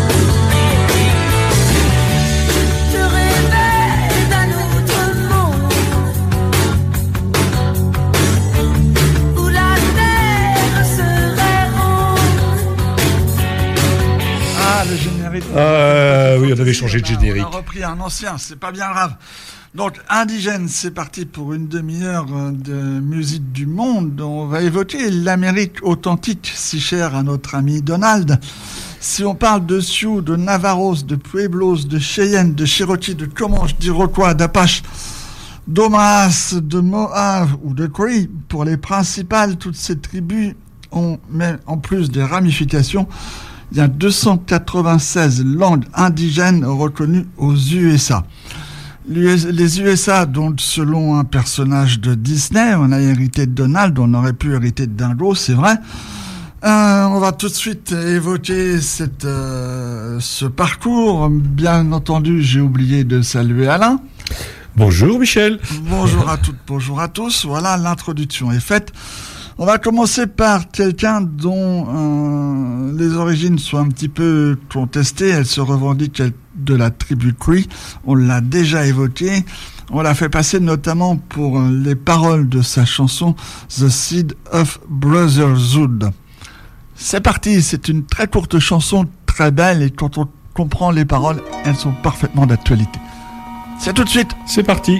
Oui, on avait changé de générique. On a repris un ancien, c'est pas bien grave. Donc, Indigène, c'est parti pour une demi-heure de musique du monde. On va évoquer l'Amérique authentique, si chère à notre ami Donald. Si on parle de Sioux, de Navarros, de Pueblos, de Cheyenne, de Cherokee, de Comanche, d'Iroquois, d'Apache, d'Omaha, de Mohave ou de Cree, pour les principales, toutes ces tribus ont, mais en plus des ramifications, il y a 296 langues indigènes reconnues aux USA. Les USA, donc selon un personnage de Disney, on a hérité de Donald, on aurait pu hériter de Dingo, c'est vrai. On va tout de suite évoquer ce parcours. Bien entendu, j'ai oublié de saluer Alain. Bonjour Michel. Bonjour à toutes, bonjour à tous. Voilà, l'introduction est faite. On va commencer par quelqu'un dont les origines sont un petit peu contestées. Elle se revendique de la tribu Cree. On l'a déjà évoqué. On l'a fait passer notamment pour les paroles de sa chanson The Seed of Brotherhood. C'est parti, c'est une très courte chanson, très belle, et quand on comprend les paroles, elles sont parfaitement d'actualité. C'est tout de suite. C'est parti.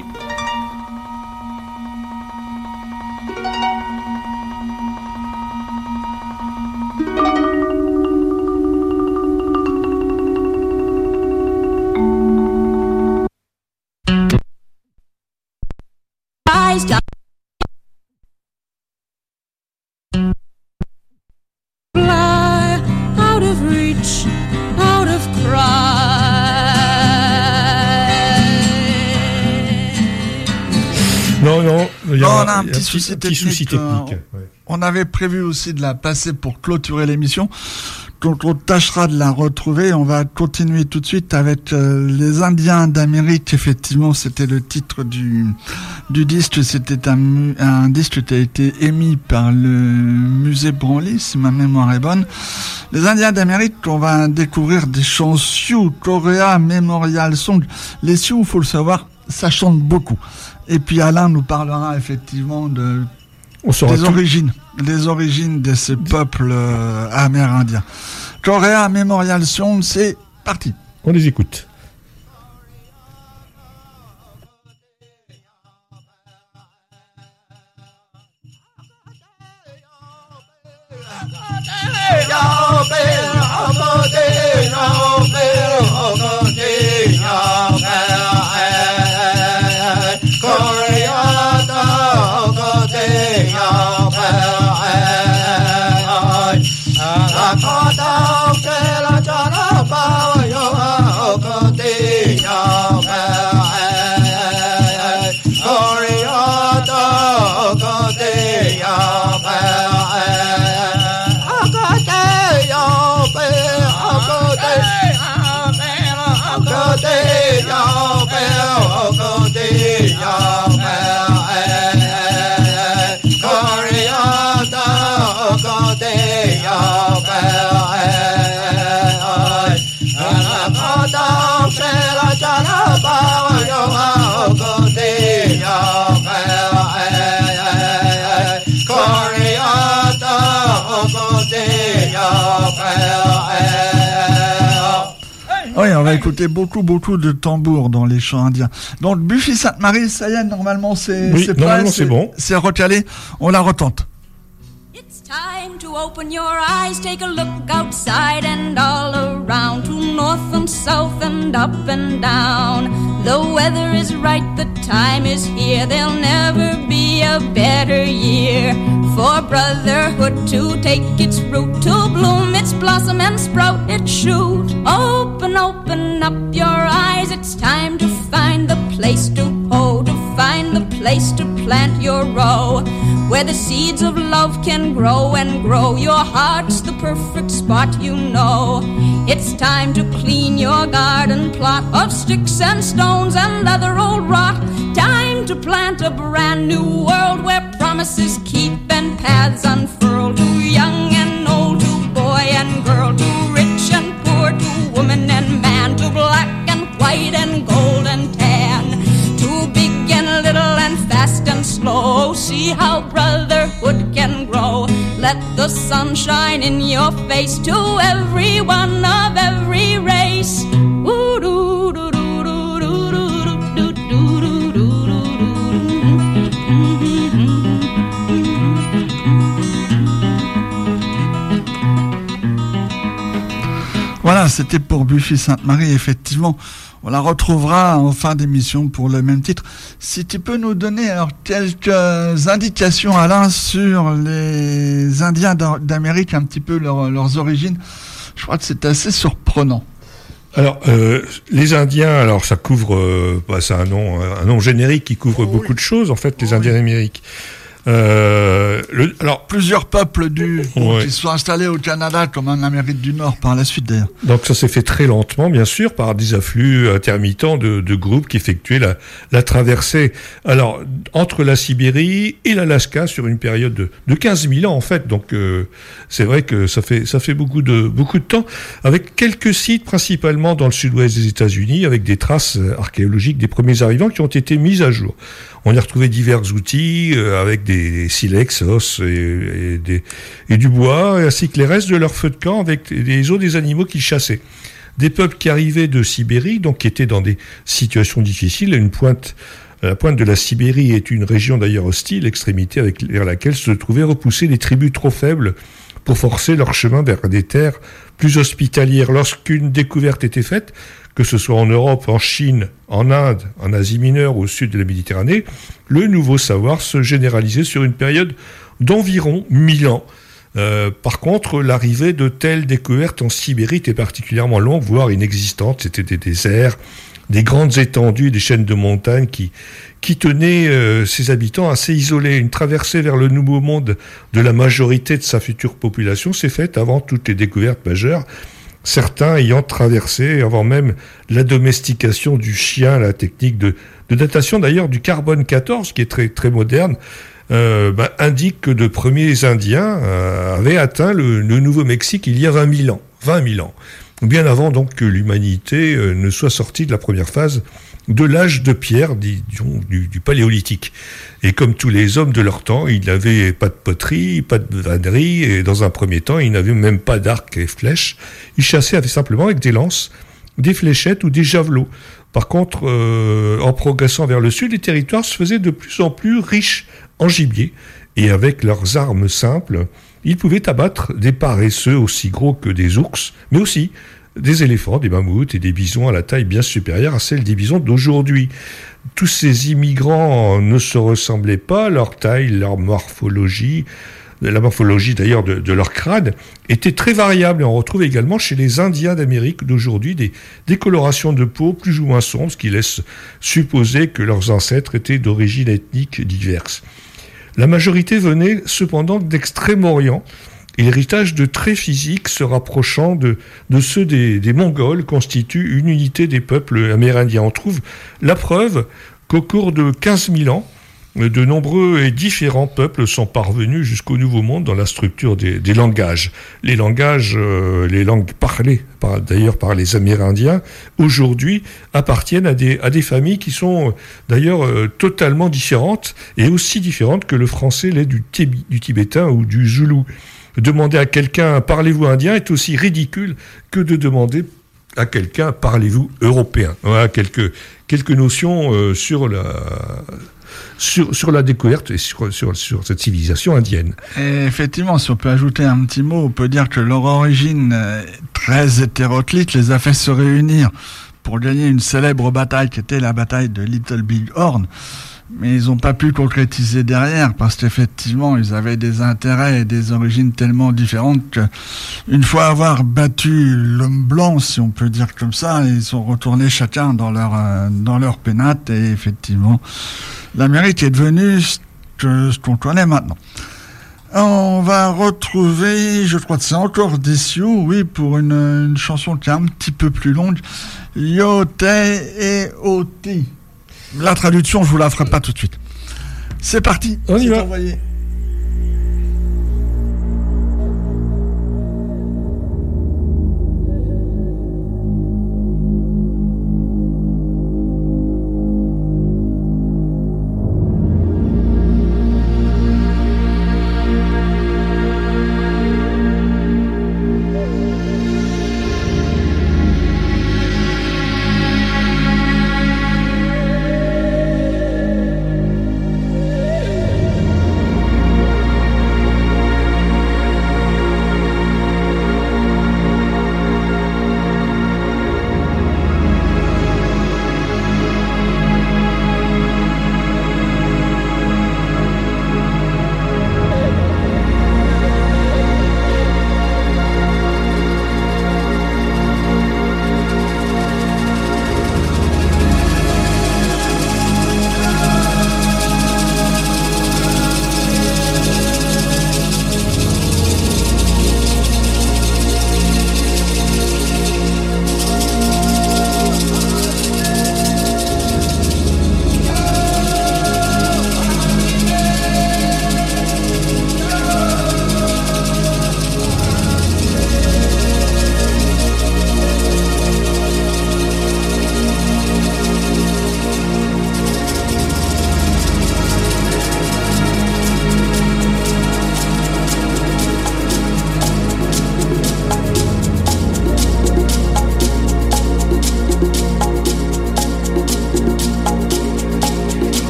On a un petit souci technique. Ouais. On avait prévu aussi de la passer pour clôturer l'émission. Donc on tâchera de la retrouver. On va continuer tout de suite avec les Indiens d'Amérique. Effectivement, c'était le titre du disque. C'était un disque qui a été émis par le musée Branly, si ma mémoire est bonne. Les Indiens d'Amérique, on va découvrir des chants Sioux, Korea Memorial Song. Les Sioux, il faut le savoir, ça chante beaucoup. Et puis Alain nous parlera effectivement des origines de ces peuples amérindiens. Korea Memorial Song, c'est parti. On les écoute. Oui, on va écouter beaucoup de tambours dans les chants indiens. Donc Buffy Sainte-Marie, ça y est, normalement c'est prêt, normalement c'est bon. C'est recalé, on la retente. It's time to open your eyes, take a look outside and all around, to north and south and up and down. The weather is right, the time is here, there'll never be a better year for brotherhood to take its root, to bloom its blossom and sprout its shoot. Open up your eyes, it's time to find the place to hoe, to find the place to plant your row, where the seeds of love can grow and grow. Your heart's the perfect spot, you know. It's time to clean your garden plot of sticks and stones and other old rot. Time to plant a brand new world where promises keep and paths unfurl, to young and old, to boy and girl, to rich and poor, to woman sunshine in your face to everyone of every race. Voilà, c'était pour Buffy Sainte-Marie, effectivement. On la retrouvera en fin d'émission pour le même titre. Si tu peux nous donner alors quelques indications, Alain, sur les Indiens d'Amérique, un petit peu leurs origines. Je crois que c'est assez surprenant. Alors, les Indiens, alors ça couvre, c'est un nom générique qui couvre beaucoup de choses, en fait, les Indiens d'Amérique. Alors plusieurs peuples qui sont installés au Canada comme en Amérique du Nord par la suite d'ailleurs. Donc ça s'est fait très lentement bien sûr par des afflux intermittents de groupes qui effectuaient la traversée alors entre la Sibérie et l'Alaska sur une période de 15 000 ans en fait. Donc c'est vrai que ça fait beaucoup de temps avec quelques sites principalement dans le sud-ouest des États-Unis avec des traces archéologiques des premiers arrivants qui ont été mises à jour. On y a retrouvé divers outils avec des silex, os et du bois, ainsi que les restes de leurs feux de camp avec les os des animaux qu'ils chassaient. Des peuples qui arrivaient de Sibérie, donc qui étaient dans des situations difficiles. La pointe de la Sibérie est une région d'ailleurs hostile, extrémité vers laquelle se trouvaient repoussées des tribus trop faibles pour forcer leur chemin vers des terres plus hospitalières. Lorsqu'une découverte était faite, que ce soit en Europe, en Chine, en Inde, en Asie mineure ou au sud de la Méditerranée, le nouveau savoir se généralisait sur une période d'environ 1000 ans. Par contre, l'arrivée de telles découvertes en Sibérie était particulièrement longue, voire inexistante. C'était des déserts, des grandes étendues, des chaînes de montagnes qui tenaient ses habitants assez isolés. Une traversée vers le nouveau monde de la majorité de sa future population s'est faite avant toutes les découvertes majeures. Certains ayant traversé, avant même la domestication du chien, la technique de datation d'ailleurs du carbone 14, qui est très, très moderne, indique que de premiers Indiens avaient atteint le Nouveau-Mexique il y a 20 000 ans. Bien avant donc que l'humanité ne soit sortie de la première phase de l'âge de pierre, disons, du paléolithique. Et comme tous les hommes de leur temps, ils n'avaient pas de poterie, pas de vannerie, et dans un premier temps, ils n'avaient même pas d'arc et flèches. Ils chassaient simplement avec des lances, des fléchettes ou des javelots. Par contre, en progressant vers le sud, les territoires se faisaient de plus en plus riches en gibier, et avec leurs armes simples, ils pouvaient abattre des paresseux aussi gros que des ours, mais aussi des éléphants, des mammouths et des bisons à la taille bien supérieure à celle des bisons d'aujourd'hui. Tous ces immigrants ne se ressemblaient pas, leur taille, leur morphologie, la morphologie d'ailleurs de leur crâne était très variable. Et on retrouve également chez les Indiens d'Amérique d'aujourd'hui des colorations de peau plus ou moins sombres, ce qui laisse supposer que leurs ancêtres étaient d'origine ethnique diverse. La majorité venait cependant d'Extrême-Orient, et l'héritage de traits physiques se rapprochant de ceux des Mongols constitue une unité des peuples amérindiens. On trouve la preuve qu'au cours de 15 000 ans, de nombreux et différents peuples sont parvenus jusqu'au Nouveau Monde dans la structure des langages. Les langues parlées d'ailleurs par les Amérindiens, aujourd'hui appartiennent à des familles qui sont d'ailleurs totalement différentes, et aussi différentes que le français l'est du tibétain ou du zoulou. Demander à quelqu'un « parlez-vous indien » est aussi ridicule que de demander à quelqu'un « parlez-vous européen ». Voilà quelques notions sur la découverte et sur cette civilisation indienne. Et effectivement, si on peut ajouter un petit mot, on peut dire que leur origine très hétéroclite les a fait se réunir pour gagner une célèbre bataille qui était la bataille de Little Big Horn. Mais ils n'ont pas pu concrétiser derrière parce qu'effectivement ils avaient des intérêts et des origines tellement différentes qu'une fois avoir battu l'homme blanc, si on peut dire comme ça, ils sont retournés chacun dans leur pénate, et effectivement l'Amérique est devenue ce qu'on connaît maintenant. On va retrouver, je crois que c'est encore des Sioux, oui, pour une chanson qui est un petit peu plus longue, Yote et Oti. La traduction, je vous la ferai pas tout de suite. C'est parti, on y va. Envoyé.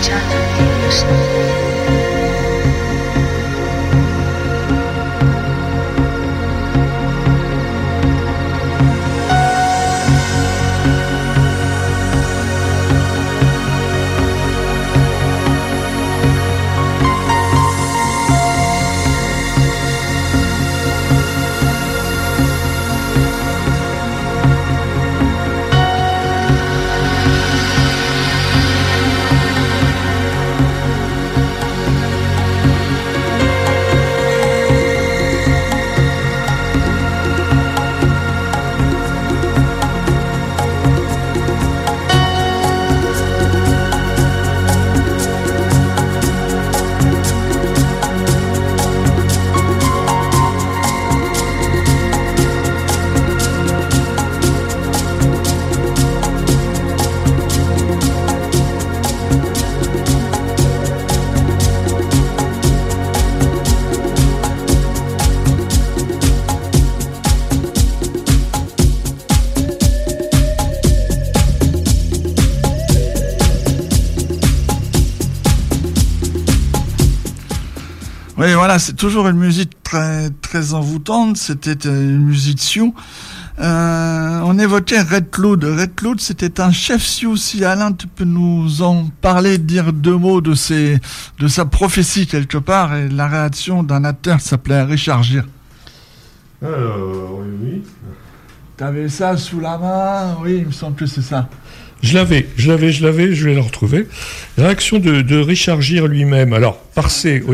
Oui, voilà, c'est toujours une musique très, très envoûtante. C'était une musique sioux. On évoquait Red Cloud. Red Cloud, c'était un chef sioux. Si Alain, tu peux nous en parler, dire deux mots de sa prophétie quelque part, et la réaction d'un acteur qui s'appelait Richard Gere. Alors, oui. T'avais ça sous la main? Oui, il me semble que c'est ça. Je l'avais, je vais le retrouver. Réaction de Richard Gere lui-même. Alors, par ses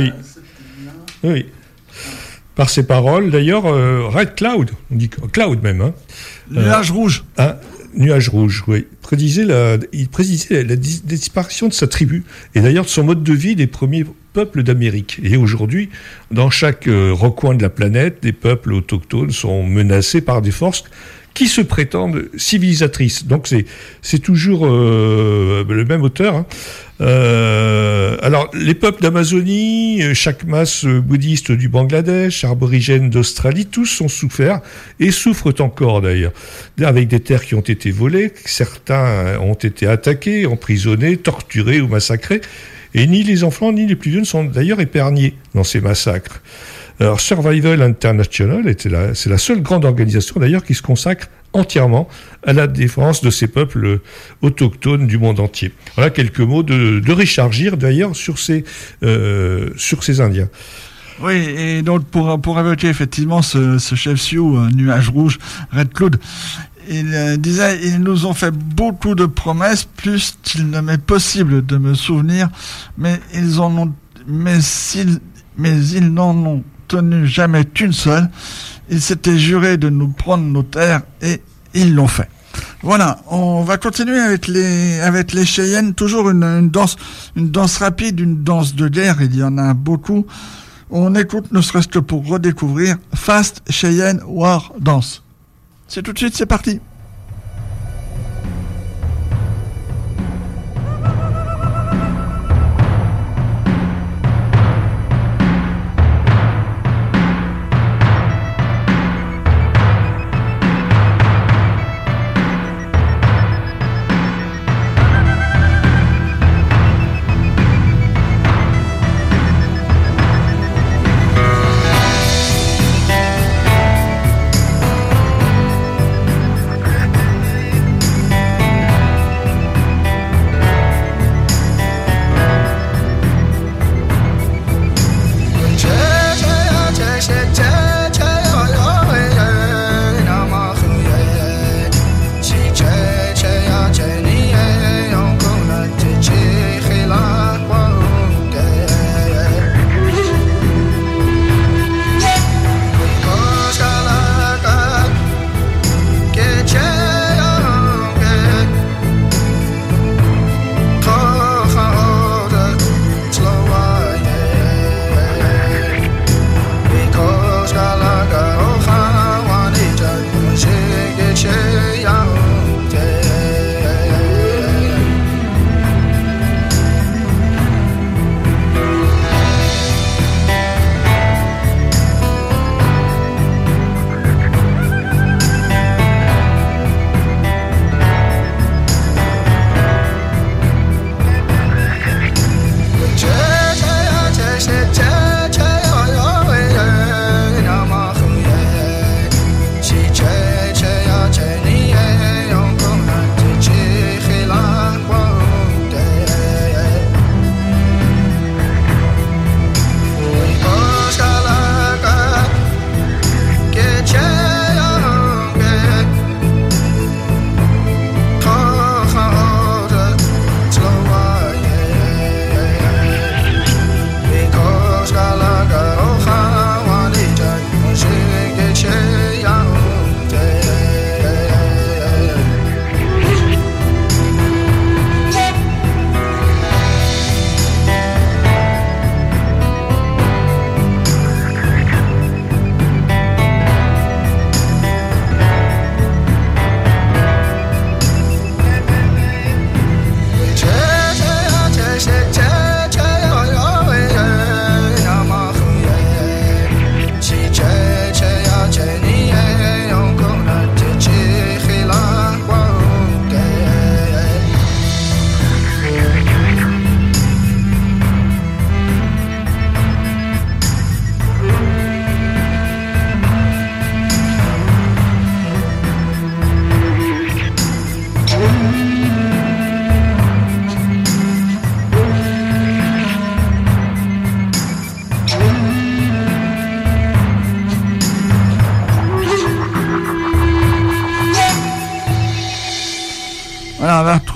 paroles, d'ailleurs, Red Cloud, on dit Cloud même. Hein. Nuage rouge. Nuage rouge, oui. Il prédisait la disparition de sa tribu, et d'ailleurs de son mode de vie des premiers peuples d'Amérique. Et aujourd'hui, dans chaque recoin de la planète, des peuples autochtones sont menacés par des forces qui se prétendent civilisatrices. Donc c'est toujours le même auteur. Hein. Alors, les peuples d'Amazonie, chaque masse bouddhiste du Bangladesh, aborigènes d'Australie, tous ont souffert et souffrent encore d'ailleurs, avec des terres qui ont été volées, certains ont été attaqués, emprisonnés, torturés ou massacrés, et ni les enfants ni les plus vieux ne sont d'ailleurs épargnés dans ces massacres. Alors, Survival International, c'est la seule grande organisation d'ailleurs qui se consacre entièrement à la défense de ces peuples autochtones du monde entier. Voilà quelques mots de Richard Gere d'ailleurs sur ces Indiens. Oui, et donc pour évoquer effectivement ce chef sioux, Nuage rouge, Red Cloud, il disait: ils nous ont fait beaucoup de promesses, plus qu'il ne m'est possible de me souvenir, mais ils n'en ont tenu jamais qu'une seule. Ils s'étaient jurés de nous prendre nos terres et ils l'ont fait. Voilà, on va continuer avec les Cheyennes, toujours une danse rapide, une danse de guerre, il y en a beaucoup. On écoute, ne serait-ce que pour redécouvrir, Fast Cheyenne War Dance. C'est tout de suite, c'est parti.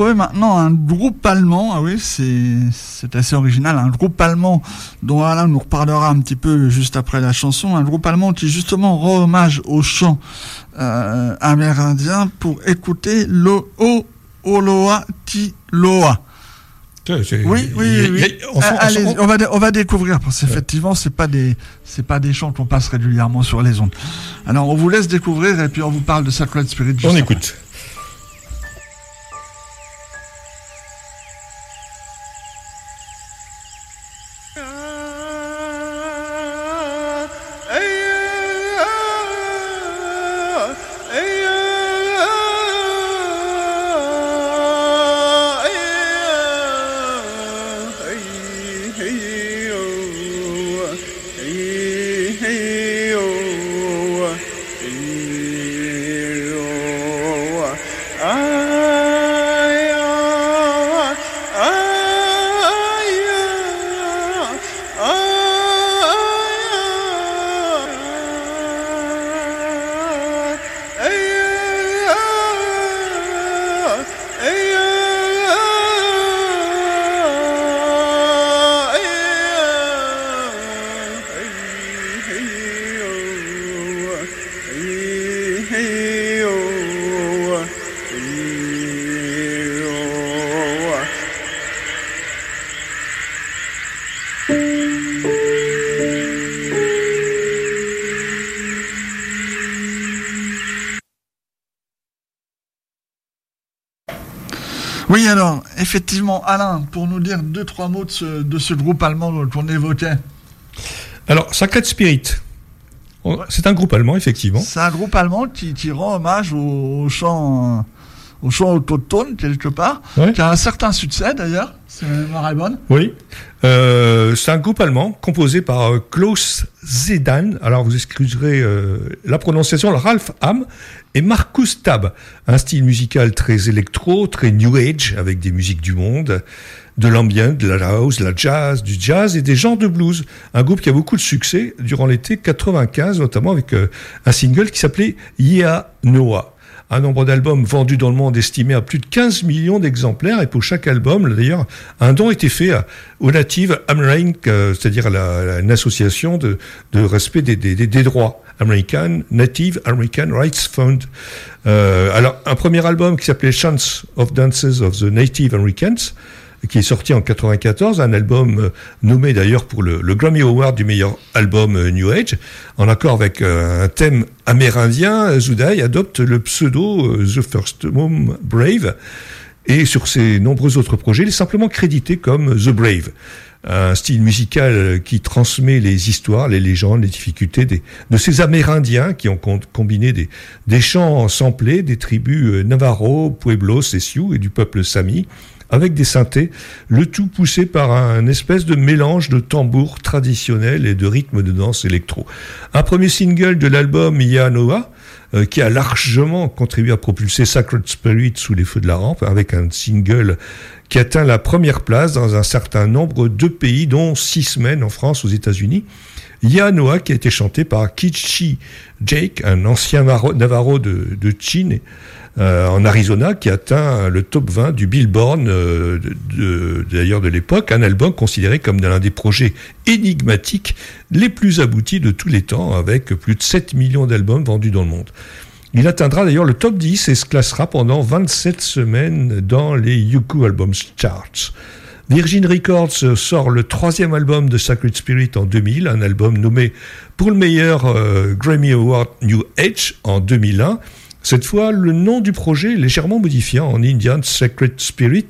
retrouver maintenant un groupe allemand. Ah oui, c'est assez original. Un groupe allemand dont Alain nous reparlera un petit peu juste après la chanson. Un groupe allemand qui justement rend hommage au chant amérindien pour écouter Oloa Ti Loa. Oui. Allez, on va découvrir parce qu'effectivement c'est pas des chants qu'on passe régulièrement sur les ondes. Alors on vous laisse découvrir et puis on vous parle de Sacred Spirit. On écoute. Oui, alors, effectivement, Alain, pour nous dire 2-3 mots de ce groupe allemand qu'on évoquait. Alors, Sacred Spirit, c'est un groupe allemand, effectivement. C'est un groupe allemand qui rend hommage au chant autochtone, quelque part, qui a un certain succès, d'ailleurs, si ma mémoire est bonne. Oui, c'est un groupe allemand composé par Klaus Zedan, alors vous excuserez la prononciation, Ralph Hamm et Markus Tabb. Un style musical très électro, très new age, avec des musiques du monde, de l'ambient, de la house, de la jazz, du jazz et des genres de blues. Un groupe qui a beaucoup de succès durant l'été 95, notamment avec un single qui s'appelait Yeah Noah. Un nombre d'albums vendus dans le monde estimé à plus de 15 millions d'exemplaires, et pour chaque album, d'ailleurs, un don était fait au Native American, c'est-à-dire une association de respect des droits. Native American Rights Fund. Alors, un premier album qui s'appelait Chants of Dances of the Native Americans, qui est sorti en 94, un album nommé d'ailleurs pour le Grammy Award du meilleur album New Age. En accord avec un thème amérindien, Zudai adopte le pseudo The First Mom Brave, et sur ses nombreux autres projets, il est simplement crédité comme The Brave. Un style musical qui transmet les histoires, les légendes, les difficultés de ces Amérindiens qui ont combiné des chants samplés des tribus Navajo, Pueblos et Sioux et du peuple Sami, avec des synthés, le tout poussé par un espèce de mélange de tambours traditionnels et de rythmes de danse électro. Un premier single de l'album Ya Noah, qui a largement contribué à propulser Sacred Spirit sous les feux de la rampe, avec un single qui atteint la première place dans un certain nombre de pays, dont 6 semaines en France, aux États-Unis. Ya Noah, qui a été chanté par Kichi Jake, un ancien Navarro de Chin, en Arizona, qui atteint le top 20 du Billboard d'ailleurs de l'époque, un album considéré comme l'un des projets énigmatiques les plus aboutis de tous les temps, avec plus de 7 millions d'albums vendus dans le monde. Il atteindra d'ailleurs le top 10 et se classera pendant 27 semaines dans les UK Albums Charts. Virgin Records sort le 3e album de Sacred Spirit en 2000, un album nommé pour le meilleur Grammy Award New Age en 2001. Cette fois, le nom du projet est légèrement modifié en Indian Sacred Spirit,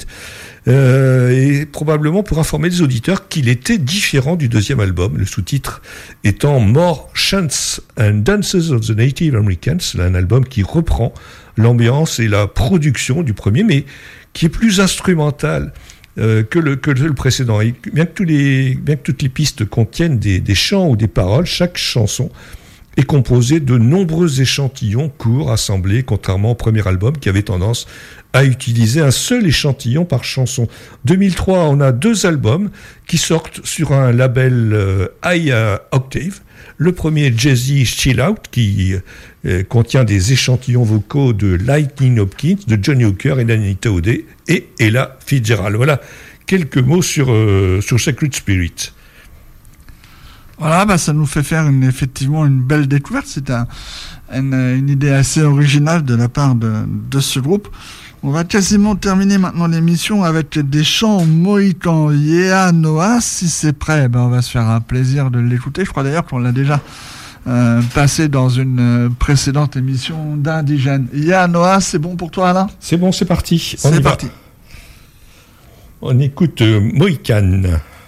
et probablement pour informer les auditeurs qu'il était différent du deuxième album, le sous-titre étant More Chants and Dances of the Native Americans, un album qui reprend l'ambiance et la production du premier, mais qui est plus instrumental que le précédent. Et bien que toutes les pistes contiennent des chants ou des paroles, chaque chanson est composé de nombreux échantillons courts assemblés, contrairement au premier album qui avait tendance à utiliser un seul échantillon par chanson. 2003, on a 2 albums qui sortent sur un label High Octave, Le premier, Jazzy Chill Out, qui contient des échantillons vocaux de Lightning Hopkins, de Johnny Hooker et d'Anita O'Day et Ella Fitzgerald. Voilà quelques mots sur Sacred Spirit. Voilà, ça nous fait faire effectivement une belle découverte. C'est une idée assez originale de la part de ce groupe. On va quasiment terminer maintenant l'émission avec des chants mohicans. Yeah Noah, si c'est prêt, on va se faire un plaisir de l'écouter. Je crois d'ailleurs qu'on l'a déjà passé dans une précédente émission d'Indigène. Yeah Noah, c'est bon pour toi Alain ? C'est bon, c'est parti. C'est parti. On écoute Mohican.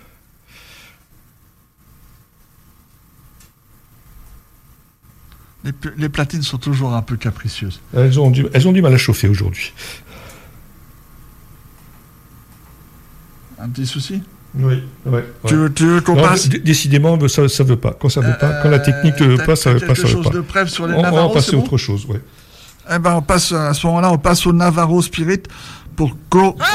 Les platines sont toujours un peu capricieuses. Elles ont du mal à chauffer aujourd'hui. Un petit souci ? Oui. Tu veux qu'on passe ? Décidément, ça veut pas. Quand ça veut pas, quand la technique ne veut pas, ça veut pas. Quelque chose de bref sur les Navarros, on va passer à autre chose, oui. On passe à ce moment-là, on passe au Navarro Spirit pour Go Hope.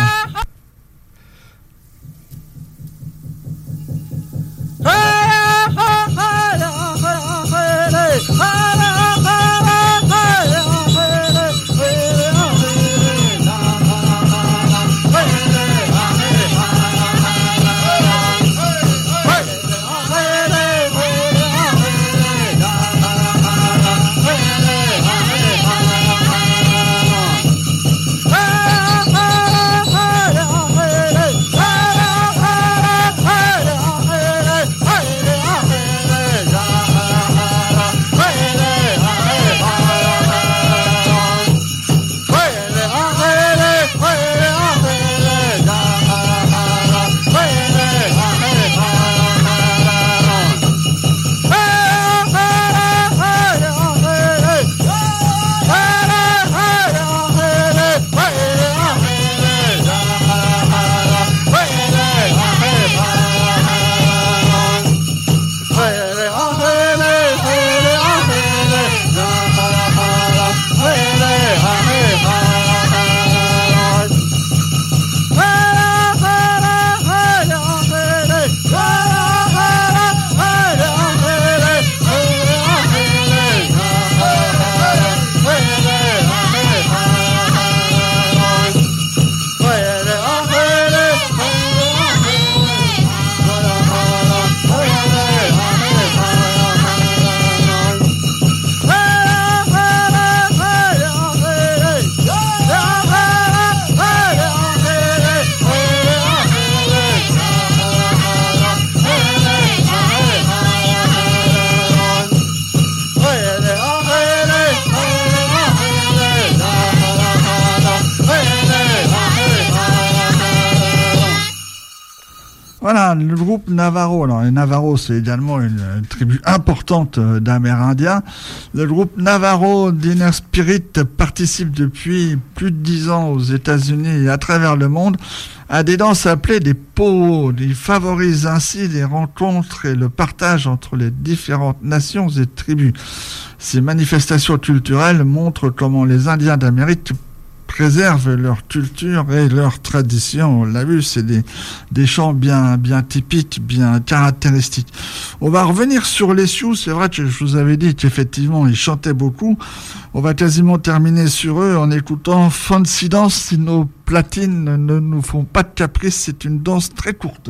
Voilà, le groupe Navarro. Alors, les Navarros, c'est également une tribu importante d'Amérindiens. Le groupe Navarro d'Inner Spirit participe depuis plus de 10 ans aux États-Unis et à travers le monde à des danses appelées des powwows. Ils favorisent ainsi les rencontres et le partage entre les différentes nations et tribus. Ces manifestations culturelles montrent comment les Indiens d'Amérique préservent leur culture et leur tradition. On l'a vu, c'est des chants bien typiques, bien caractéristiques. On va revenir sur les Sioux. C'est vrai que je vous avais dit qu'effectivement, ils chantaient beaucoup. On va quasiment terminer sur eux en écoutant Fancy Dance. Si nos platines ne nous font pas de caprice, c'est une danse très courte.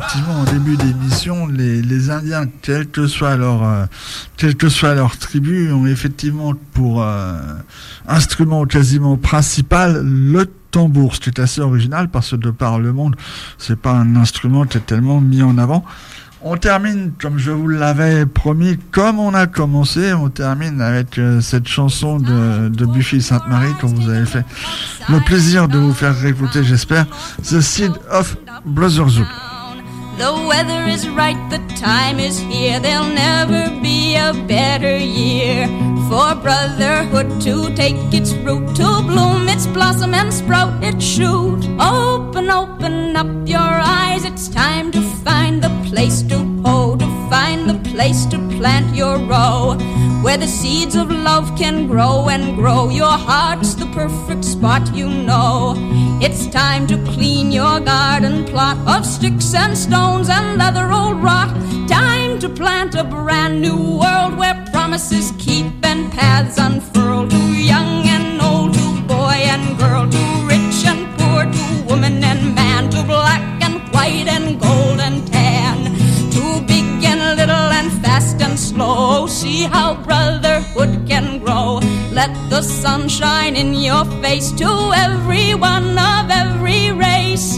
effectivement en début d'émission, les Indiens, quelle que soit leur tribu, ont effectivement pour instrument quasiment principal le tambour, ce qui est assez original parce que de par le monde, c'est pas un instrument qui est tellement mis en avant. On termine, comme je vous l'avais promis, comme on a commencé, on termine avec cette chanson de Buffy Sainte-Marie que vous avez fait le plaisir de vous faire réécouter, j'espère, The Seed of Brotherhood. The weather is right, the time is here. There'll never be a better year for brotherhood to take its root, to bloom its blossom and sprout its shoot. Open, open up your eyes. It's time to find the place to hoe, to find the place to plant your row, where the seeds of love can grow and grow. Your heart's the perfect spot, you know. It's time to clean your garden plot of sticks and stones and leather old rot. Time to plant a brand new world where promises keep and paths unfurl. To young and old, to boy and girl, to rich and poor, to woman and man, to black and white and gold and tan, to big and little and fast and slow. See how brotherhood can grow. Let the sun shine in your face to everyone of every race.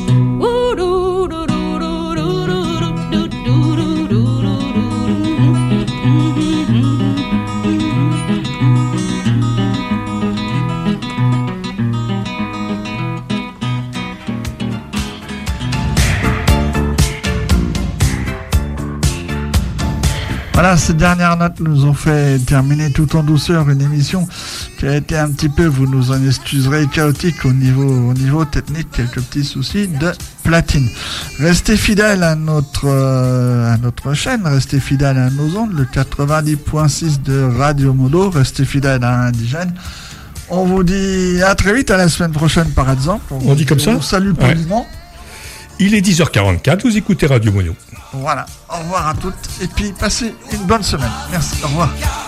Voilà, ces dernières notes nous ont fait terminer tout en douceur une émission qui a été un petit peu, vous nous en excuserez, chaotique au niveau technique, quelques petits soucis de platine. Restez fidèles à notre chaîne, restez fidèles à nos ondes, le 90.6 de Radio Modo, restez fidèles à Indigène. On vous dit à très vite, à la semaine prochaine par exemple. On dit comme ça. On vous salue poliment. Ouais. Il est 10h44, vous écoutez Radio Mono. Voilà, au revoir à toutes et puis passez une bonne semaine. Merci, au revoir.